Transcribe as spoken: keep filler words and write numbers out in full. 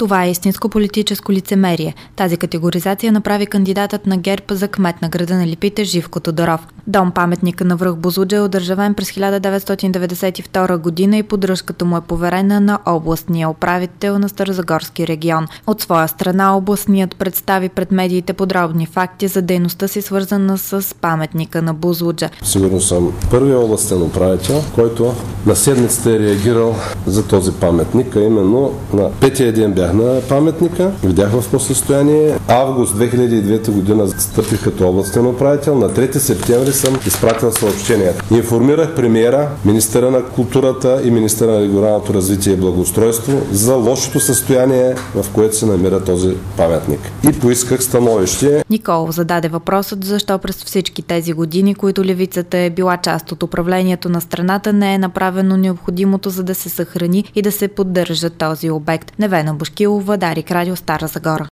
Това е истинско политическо лицемерие. Тази категоризация направи кандидатът на ГЕРБ за кмет на града на Липите Живко Тодоров. Дом паметника на връх Бузлуджа е одържавен през хиляда деветстотин деветдесет и втора година и поддръжката му е поверена на областния управител на Старозагорски регион. От своя страна областният представи пред медиите подробни факти за дейността си, свързана с паметника на Бузлуджа. Сигурно съм първият областен управител, който на седмицата е реагирал за този паметник, а именно на петия ден бях на паметника, видях в какво състояние. Август две хиляди и девета година стъпих като областен управител, на трети септември съм изпратил съобщение. Информирах премиера, министъра на културата и министъра на регионалното развитие и благоустройство за лошото състояние, в което се намира този паметник. И поисках становище. Николов зададе въпросът защо през всички тези години, които левицата е била част от управлението на страната, не е направено необходимото, за да се съхрани и да се поддържа този обект. Невена Бошкилова, Дарик Радио, Стара Загора.